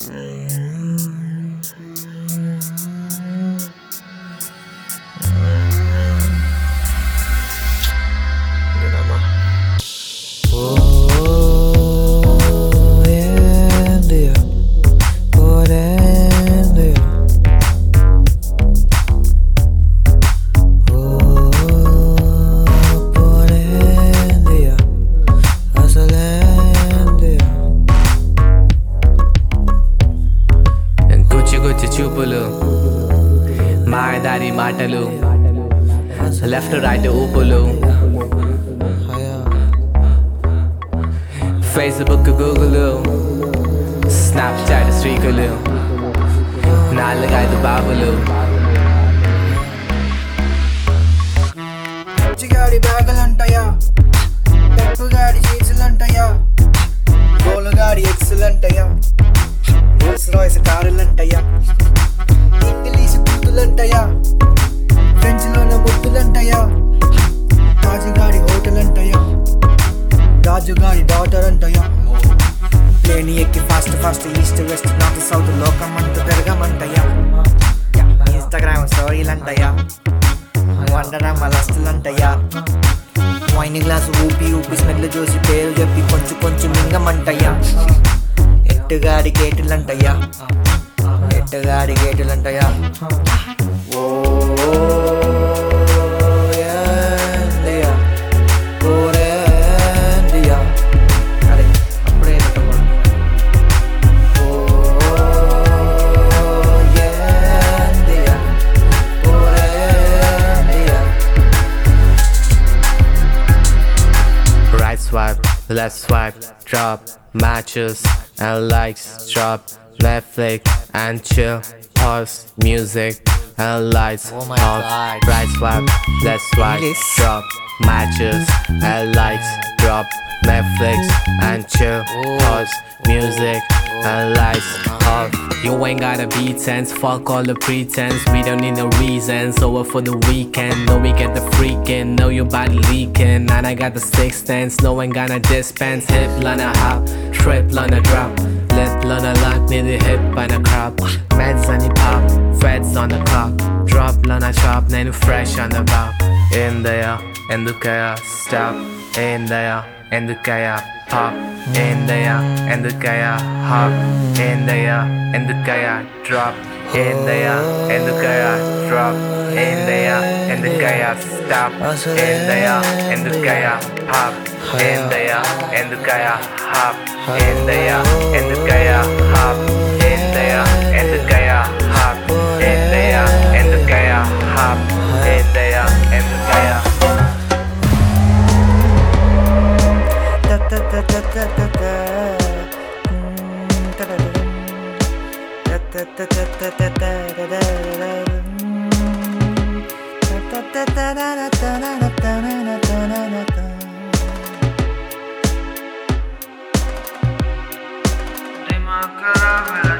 గుచ్చి చూపులు మాయదారి మాటలు లెఫ్ట్ రైట్ ఊపులు ఫేస్బుక్ గూగుల్ స్నాప్చాట్ స్ట్రీకులు నాలుగైదు బాబులు చిగాడి బ్యాగులంటయా పెప్పుగాడి జీన్సులంటయా గోలుగాడి ఎక్సులంటయా రోల్స్ రాయ్స్ కారులంటయా ఇంగ్లీష్ బుద్ధులంటయా ఫ్రెంచ్ లోన ముద్దులంటయా రాజుగాడి హోటల్ అంటయా రాజుగాడి డాటర్ అంటయా ప్లేని ఎక్కి fast east west north south లోకం అంత తిరగమంటయా ఇన్స్టాగ్రామ్ స్టోరీలంటయా వండరా మలస్తులంటయా వైన్ గ్లాస్ ఊపి స్మెల్ చూసి పేరు చెప్పి కొంచెం మింగమంటయ్యా ఎట్టుగాడి గేటులంటయ్యా ఎట్టుగాడి గేటులంటయ్యా ఓ యాండియా ఓరేండియా అరే అప్పుడే ఓ యాండియా ఓరేండియా Right swipe, left swipe, drop matches and likes, drop Netflix and chill, pause music and lights Oh my off. God. Right swipe, left swipe, English. drop matches and likes, drop Netflix and chill, pause music and lights off. You ain't gotta be tense, fuck all the pretense. We don't need no reasons, over for the weekend. Know we get the freaking, know your body leaking. And I got the six stance, no one gonna dispense. Hip lana hop, trip lana drop. Lip lana lock, need the hip and a crop. Meds on the pop, feds on the clock. Drop lana chop, then fresh on the bow. In there, in the chaos, stop. In there, in the chaos, pop. In there, in the chaos, hop. In there, in the chaos, drop. In there, in the chaos, drop. In there, in the chaos, stop. In there, in the chaos, hop. In there, in the chaos, hop. In there, in the chaos, hop. In there, in the chaos, hop. In there, in the chaos, hop. In there, in the chaos. दिमाग खराब है